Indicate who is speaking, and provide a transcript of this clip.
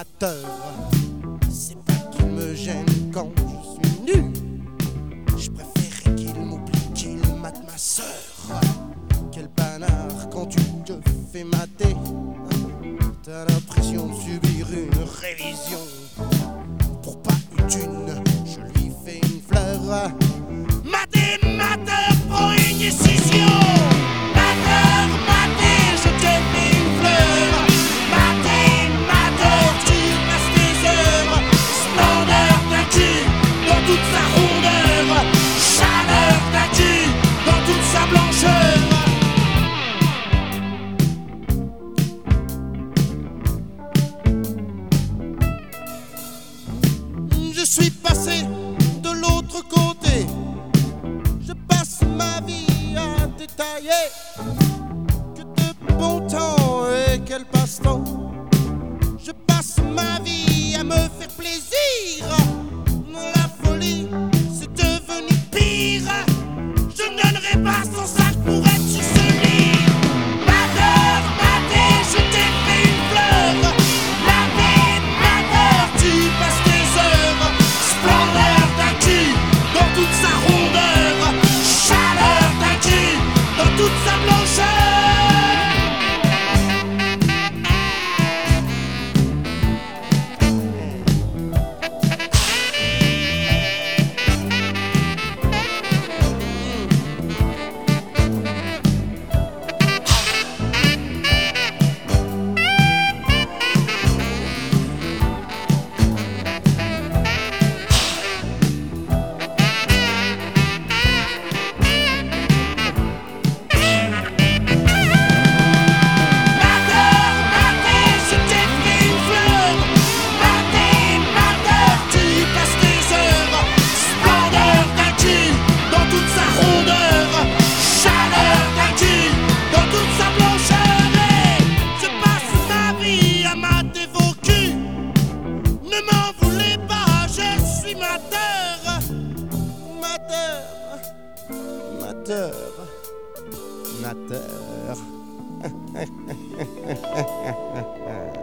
Speaker 1: mateur. C'est pas qu'il me gêne quand je suis nu, je préférais qu'il m'oublie, qu'il mate ma sœur. Quel panard quand tu te fais mater, t'as l'impression de subir une révision. Pour pas une thune, je lui fais une fleur. Maté, mateur, prends une décision. Mateur, maté, je te fais une fleur. Maté, mateur, tu passes tes heures. Splendeur d'un cul dans toute sa rondeur. Chaleur d'un cul dans toute sa blancheur. Je suis passé de l'autre côté. Je passe ma vie à détailler. Que de bon temps et quel passe-temps. Je passe ma vie à me faire plaisir. La folie, c'est devenu pire. Je ne donnerai pas 100 sacs pour être sur ce lit. Mateur, maté, je t'ai fait une fleur. Maté, mateur, tu passes tes heures. Splendeur d'un cul dans toute sa rondeur. Chaleur d'un cul dans toute sa blancheur. Mateur.